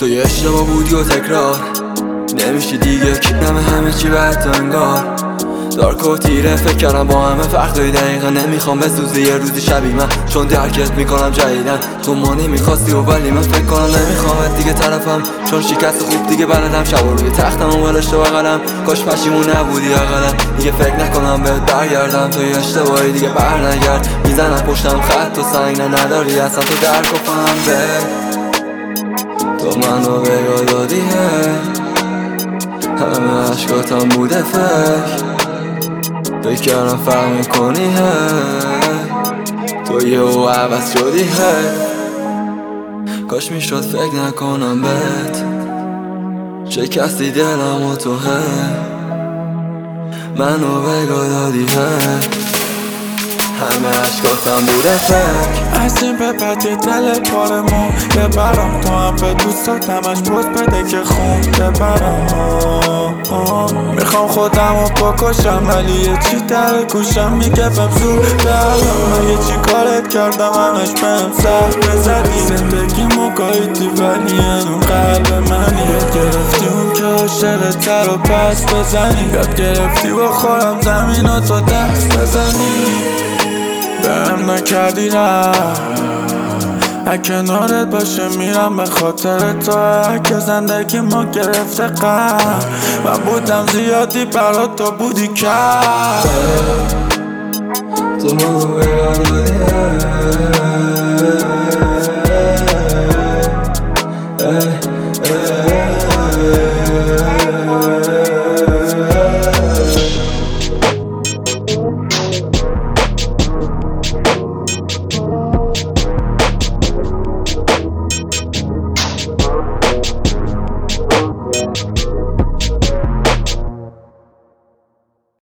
تو یه اشتباه بودی و تکرار نمیشی دیگه کنم همه چی بد انگار دارک و تیره فکر کردم با همه فرق داری دقیقا نمیخوام بسوزی یه روزی شبی من چون درکت میکنم جدیدن تو ما نمیخواستی و ولی من فکر کنم نمیخوامت دیگه طرفم چون شکست خوب دیگه بلدم شب و روی تختم و ولشته بغلم کاش پشیمون نبودی اقلا دیگه فکر نکنم بهت برگردم تو یه اشتباهی دیگه برنگرد میزنم پشتم خط و سنگ نداری اصلا تو درک و فهم به تو منو بگاه دادی همه عشقاتم بوده فکر کردم فهم میکنی تو یه او عوض شدی کاش میشد فکر نکنم بهت شکستی دلم و تو منو بگاه دادی همه عشقاتم بوده از این به بعد یه دل پارمون ببرم تو هم به دوستاتمش پوست بده که خون ببرم میخوام خودم رو بکشم ولی یه چی در گوشم میگه بمزور برم من یه چی کارت کردم همش بهم سر بزدی زندگی مگاهیدی ولی هنو قلب منی یاد گرفتی اون که عاشقتر رو پس بزنی یاد گرفتی با خورم زمین و تو دست بزنی بهم نکردی نه کنارت باشه میرم به خاطر تو که زندگی ما گرفته قرد من بودم زیادی برات تو بودی کرد تو منو بگاه دادی